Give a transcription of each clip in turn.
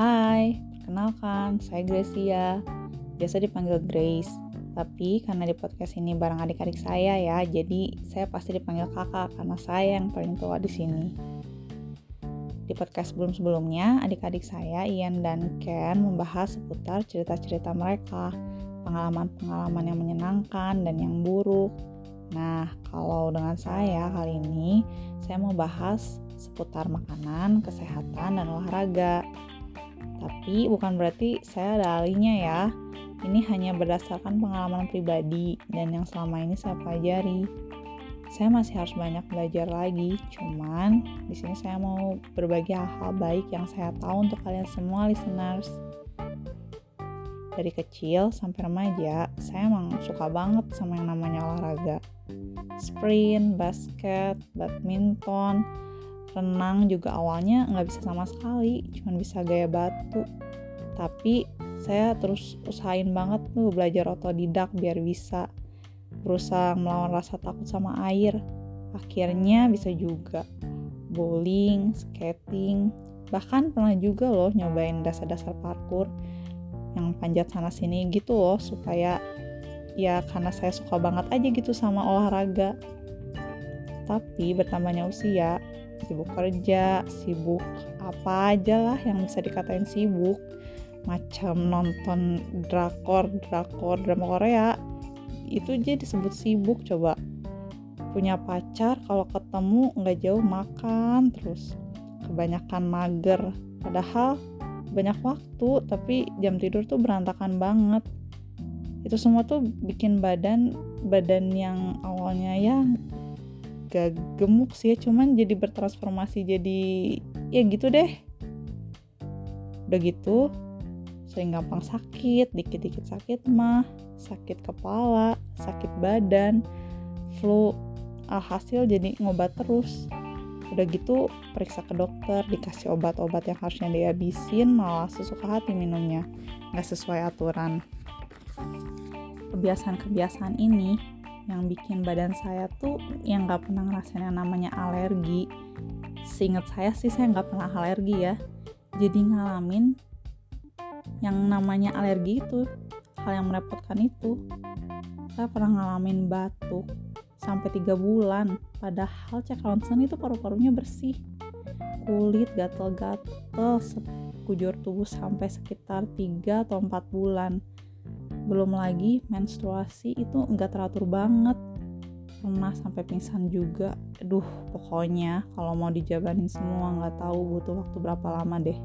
Hai, perkenalkan, saya Gracia, biasa dipanggil Grace. Tapi karena di podcast ini bareng adik-adik saya ya, jadi saya pasti dipanggil kakak karena saya yang paling tua di sini. Di podcast sebelum-sebelumnya, adik-adik saya, Ian dan Ken, membahas seputar cerita-cerita mereka, pengalaman-pengalaman yang menyenangkan dan yang buruk. Nah, kalau dengan saya kali ini, saya mau bahas seputar makanan, kesehatan, dan olahraga. Tapi bukan berarti saya ada ahlinya ya. Ini hanya berdasarkan pengalaman pribadi dan yang selama ini saya pelajari. Saya masih harus banyak belajar lagi, cuman di sini saya mau berbagi hal-hal baik yang saya tahu untuk kalian semua listeners. Dari kecil sampai remaja, saya emang suka banget sama yang namanya olahraga. Sprint, basket, badminton, renang juga awalnya nggak bisa sama sekali, cuma bisa gaya batu. Tapi saya terus usahain banget tuh belajar otodidak biar bisa. Berusaha melawan rasa takut sama air. Akhirnya bisa juga. Bowling, skating, bahkan pernah juga loh nyobain dasar-dasar parkour yang panjat sana sini gitu loh, supaya ya karena saya suka banget aja gitu sama olahraga. Tapi bertambahnya usia, sibuk kerja, sibuk apa aja lah yang bisa dikatain sibuk, macam nonton drakor, drama Korea, itu aja disebut sibuk coba. Punya pacar, kalau ketemu nggak jauh makan terus, kebanyakan mager, padahal banyak waktu, tapi jam tidur tuh berantakan banget. Itu semua tuh bikin badan yang awalnya ya gak gemuk sih, cuman jadi bertransformasi jadi ya gitu deh. Udah gitu sering gampang sakit, dikit-dikit sakit mah, sakit kepala, sakit badan, flu, alhasil jadi ngobat terus. Udah gitu periksa ke dokter, dikasih obat-obat yang harusnya dihabisin, malah sesuka hati minumnya, gak sesuai aturan. Kebiasaan-kebiasaan ini yang bikin badan saya tuh yang gak pernah ngerasain yang namanya alergi. Seinget saya sih saya gak pernah alergi ya. Jadi ngalamin yang namanya alergi itu, hal yang merepotkan itu. Saya pernah ngalamin batuk sampai 3 bulan. Padahal cek ronsen itu paru-parunya bersih. Kulit gatel-gatel sekujur tubuh sampai sekitar 3 atau 4 bulan. Belum lagi menstruasi itu enggak teratur banget. Pernah sampai pingsan juga. Aduh, pokoknya kalau mau dijabanin semua enggak tahu butuh waktu berapa lama deh.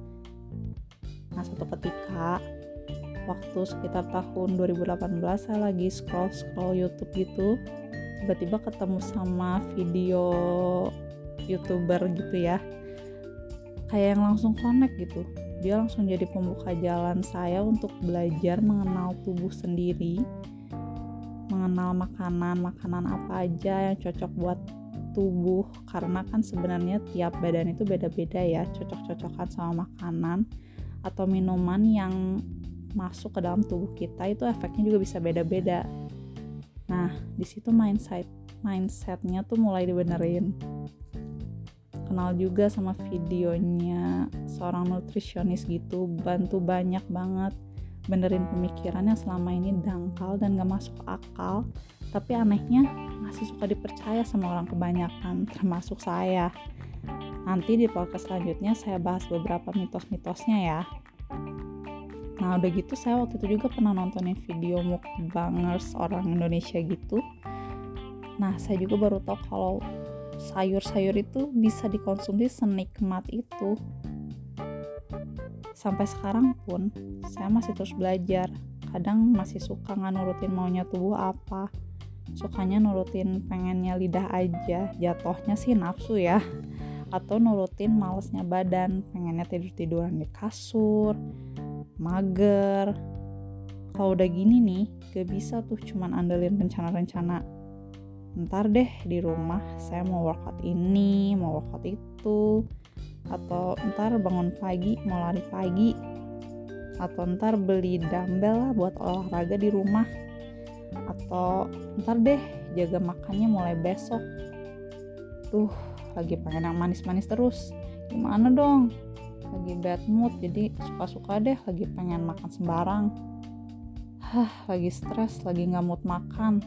Nah, suatu ketika waktu sekitar tahun 2018 saya lagi scroll YouTube gitu, tiba-tiba ketemu sama video YouTuber gitu ya, kayak yang langsung connect gitu. Dia langsung jadi pembuka jalan saya untuk belajar mengenal tubuh sendiri, mengenal makanan apa aja yang cocok buat tubuh, karena kan sebenarnya tiap badan itu beda-beda ya, cocok-cocokan sama makanan atau minuman yang masuk ke dalam tubuh kita itu efeknya juga bisa beda-beda. Nah, di situ mindsetnya tuh mulai dibenerin. Kenal juga sama videonya seorang nutrisionis gitu, bantu banyak banget benerin pemikiran yang selama ini dangkal dan gak masuk akal, tapi anehnya masih suka dipercaya sama orang kebanyakan, termasuk saya. Nanti di podcast selanjutnya saya bahas beberapa mitos-mitosnya ya. Nah, udah gitu saya waktu itu juga pernah nontonin video mukbangers orang Indonesia gitu. Nah, saya juga baru tahu kalau sayur-sayur itu bisa dikonsumsi senikmat itu. Sampai sekarang pun saya masih terus belajar. Kadang masih suka nggak nurutin maunya tubuh apa. Sukanya nurutin pengennya lidah aja. Jatuhnya sih nafsu ya. Atau nurutin malesnya badan, pengennya tidur-tiduran di kasur, mager. Kalau udah gini nih, gak bisa tuh cuman andelin rencana-rencana. Ntar deh di rumah saya mau workout ini, mau workout itu, atau ntar bangun pagi mau lari pagi, atau ntar beli dumbbell lah buat olahraga di rumah, atau ntar deh jaga makannya mulai besok. Lagi pengen yang manis-manis terus, gimana dong? lagi bad mood, jadi suka-suka deh lagi pengen makan sembarang. Lagi stres, lagi gak mood makan,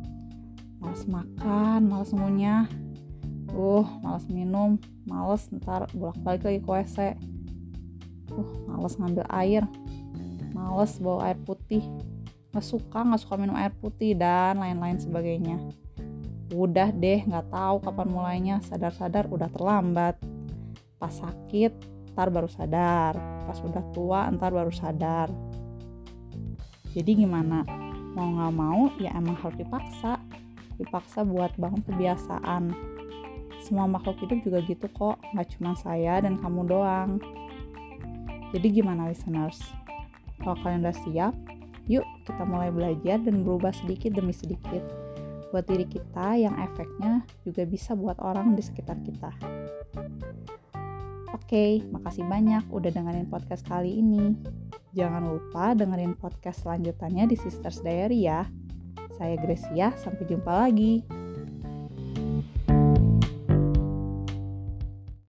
males ngunyah, males minum, males ntar bolak-balik lagi ke WC, males ngambil air, males bawa air putih, gak suka minum air putih, dan lain-lain sebagainya. Udah deh gak tahu kapan mulainya, sadar-sadar udah terlambat. Pas sakit ntar baru sadar, pas udah tua ntar baru sadar. Jadi gimana? Mau gak mau ya emang harus dipaksa buat bangun kebiasaan. Semua makhluk hidup juga gitu kok, gak cuma saya dan kamu doang. Jadi gimana listeners? Kalau kalian udah siap, yuk kita mulai belajar dan berubah sedikit demi sedikit buat diri kita yang efeknya juga bisa buat orang di sekitar kita. Oke, makasih banyak udah dengerin podcast kali ini. Jangan lupa dengerin podcast selanjutnya di Sisters Diary ya. Saya Gracia, sampai jumpa lagi.